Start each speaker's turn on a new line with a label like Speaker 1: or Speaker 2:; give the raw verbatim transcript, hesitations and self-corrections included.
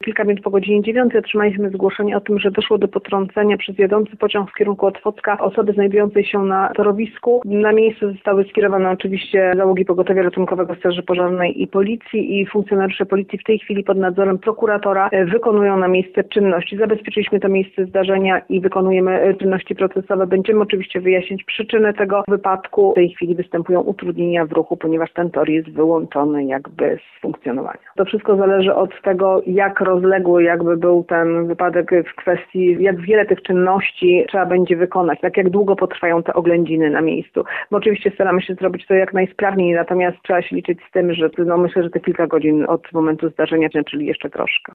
Speaker 1: kilka minut po godzinie dziewiątej otrzymaliśmy zgłoszenie o tym, że doszło do potrącenia przez jadący pociąg w kierunku Otwocka osoby znajdującej się na torowisku. Na miejsce zostały skierowane oczywiście załogi pogotowia ratunkowego, Straży Pożarnej i Policji i funkcjonariusze Policji w tej chwili pod nadzorem prokuratora wykonują na miejsce czynności. Zabezpieczyliśmy to miejsce zdarzenia i wykonujemy czynności procesowe. Będziemy oczywiście wyjaśnić przyczynę tego wypadku. W tej chwili występują utrudnienia w ruchu, ponieważ ten tor jest wyłączony jakby z funkcjonowania. To wszystko zależy od tego, jak rozległy jakby był ten wypadek w kwestii, jak wiele tych czynności trzeba będzie wykonać, tak jak długo potrwają te oględziny na miejscu. Bo oczywiście staramy się zrobić to jak najsprawniej, natomiast trzeba się liczyć z tym, że no myślę, że te kilka godzin od momentu zdarzenia, czyli jeszcze troszkę.